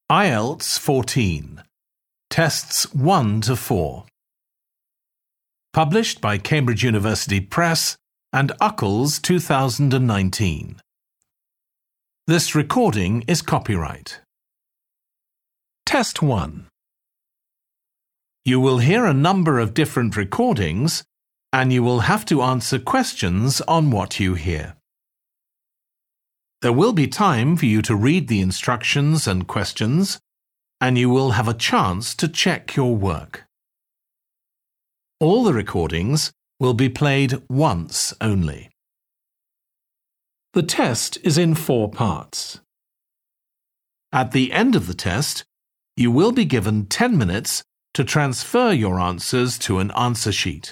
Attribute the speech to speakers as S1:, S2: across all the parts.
S1: IELTS 14, Tests 1 to 4. Published by Cambridge University Press and Uckles 2019. This recording is copyright. Test 1. You will hear a number of different recordings and you will have to answer questions on what you hear. There will be time for you to read the instructions and questions, and you will have a chance to check your work. All the recordings will be played once only. The test is in 4 parts. At the end of the test, you will be given 10 minutes to transfer your answers to an answer sheet.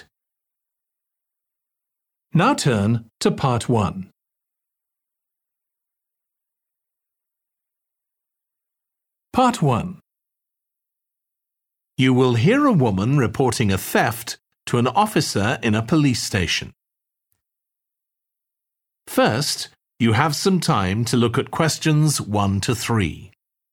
S1: Now turn to Part 1. Part 1. You will hear a woman reporting a theft to an officer in a police station. First, you have some time to look at questions 1 to 3.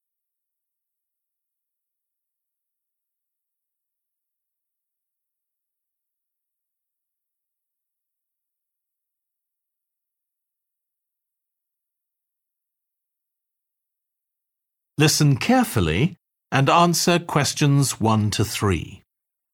S1: Listen carefully and answer questions 1 to 3.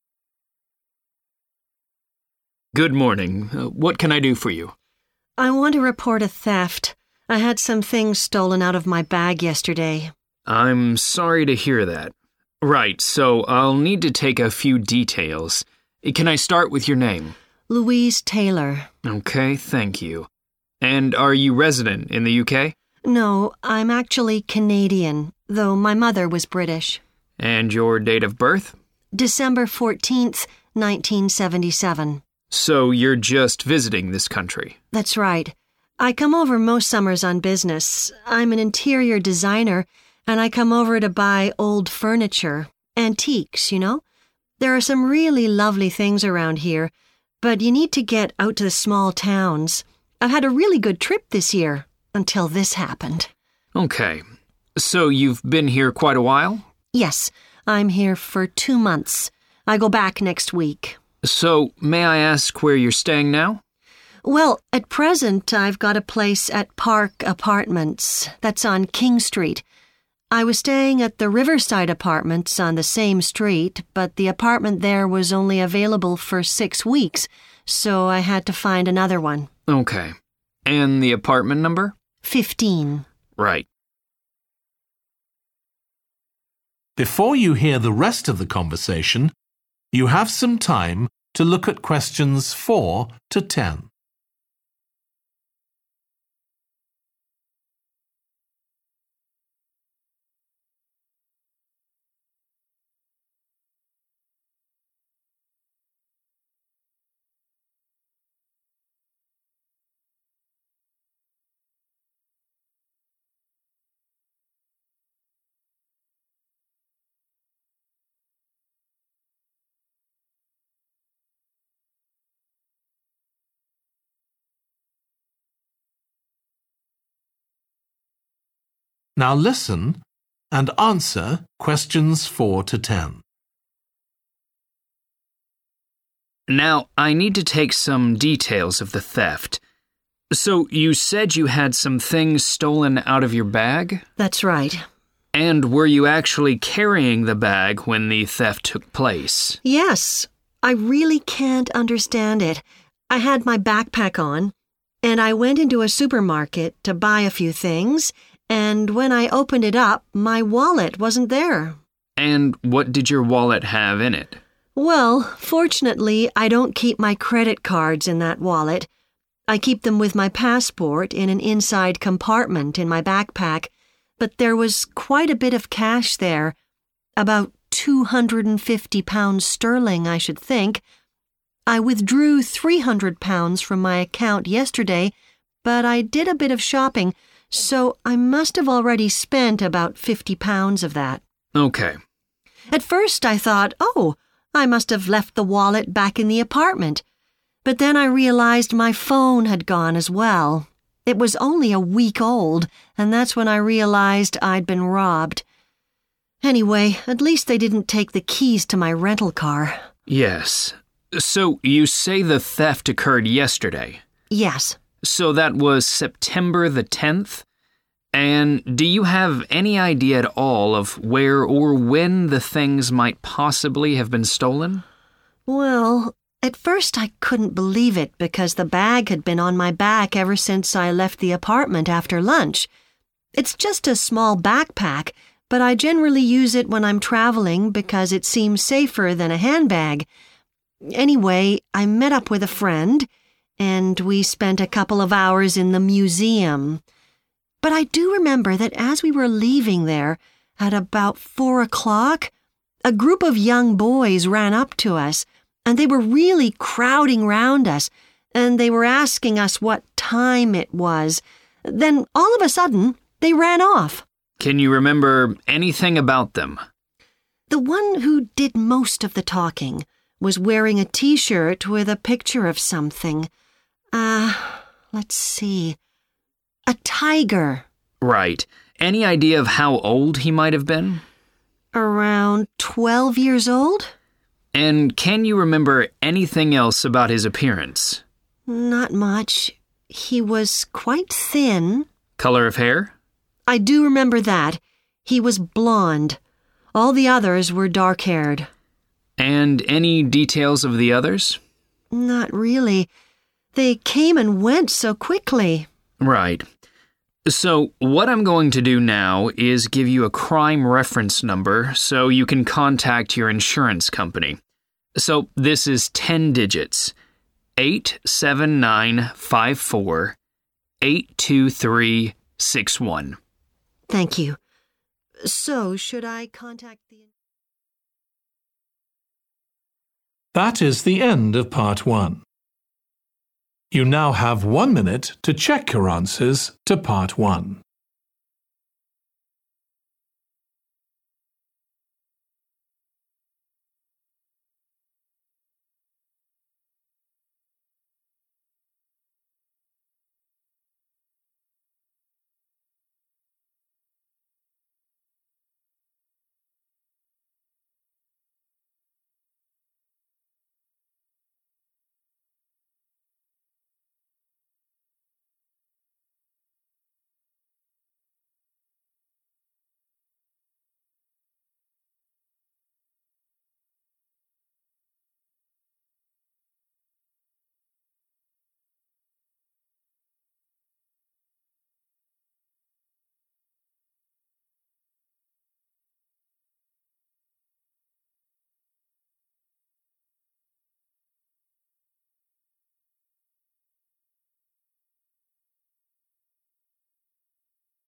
S2: Good morning. What can I do for you?
S3: I want to report a theft. I had some things stolen out of my bag yesterday.
S2: I'm sorry to hear that. Right, so I'll need to take a few details. Can I start with your name?
S3: Louise Taylor.
S2: Okay, thank you. And are you resident in the UK?
S3: No, I'm actually Canadian, though my mother was British.
S2: And your date of birth?
S3: December 14th, 1977.
S2: So you're just visiting this country?
S3: That's right. I come over most summers on business. I'm an interior designer, and I come over to buy old furniture, antiques, you know? There are some really lovely things around here, but you need to get out to the small towns. I've had a really good trip this year, until this happened.
S2: Okay. So you've been here quite a while?
S3: Yes, I'm here for 2 months. I go back next week.
S2: So, may I ask where you're staying now?
S3: Well, at present, I've got a place at Park Apartments. That's on King Street. I was staying at the Riverside Apartments on the same street, but the apartment there was only available for 6 weeks, so I had to find another one.
S2: Okay. And the apartment number?
S3: 15.
S2: Right.
S1: Before you hear the rest of the conversation, you have some time to look at questions 4 to 10. Now listen and answer questions 4 to 10.
S2: Now, I need to take some details of the theft. So, you said you had some things stolen out of your bag?
S3: That's right.
S2: And were you actually carrying the bag when the theft took place?
S3: Yes. I really can't understand it. I had my backpack on, and I went into a supermarket to buy a few things, and when I opened it up, my wallet wasn't there.
S2: And what did your wallet have in it?
S3: Well, fortunately, I don't keep my credit cards in that wallet. I keep them with my passport in an inside compartment in my backpack, but there was quite a bit of cash there, about £250 sterling, I should think. I withdrew £300 from my account yesterday, but I did a bit of shopping, so I must have already spent about £50 of that.
S2: Okay.
S3: At first I thought, I must have left the wallet back in the apartment. But then I realized my phone had gone as well. It was only a week old, and that's when I realized I'd been robbed. Anyway, at least they didn't take the keys to my rental car.
S2: Yes. So you say the theft occurred yesterday?
S3: Yes.
S2: So that was September the 10th? And do you have any idea at all of where or when the things might possibly have been stolen?
S3: Well, at first I couldn't believe it because the bag had been on my back ever since I left the apartment after lunch. It's just a small backpack, but I generally use it when I'm traveling because it seems safer than a handbag. Anyway, I met up with a friend, and we spent a couple of hours in the museum. But I do remember that as we were leaving there, at about 4 o'clock, a group of young boys ran up to us, and they were really crowding round us, and they were asking us what time it was. Then, all of a sudden, they ran off.
S2: Can you remember anything about them?
S3: The one who did most of the talking was wearing a T-shirt with a picture of something. Let's see. A tiger.
S2: Right. Any idea of how old he might have been?
S3: Around 12 years old?
S2: And can you remember anything else about his appearance?
S3: Not much. He was quite thin.
S2: Color of hair?
S3: I do remember that. He was blonde. All the others were dark-haired.
S2: And any details of the others?
S3: Not really. They came and went so quickly.
S2: Right. So what I'm going to do now is give you a crime reference number so you can contact your insurance company. So this is 10 digits. 87954 82361.
S3: Thank you. So, should I contact the...
S1: That is the end of part 1. You now have 1 minute to check your answers to part 1.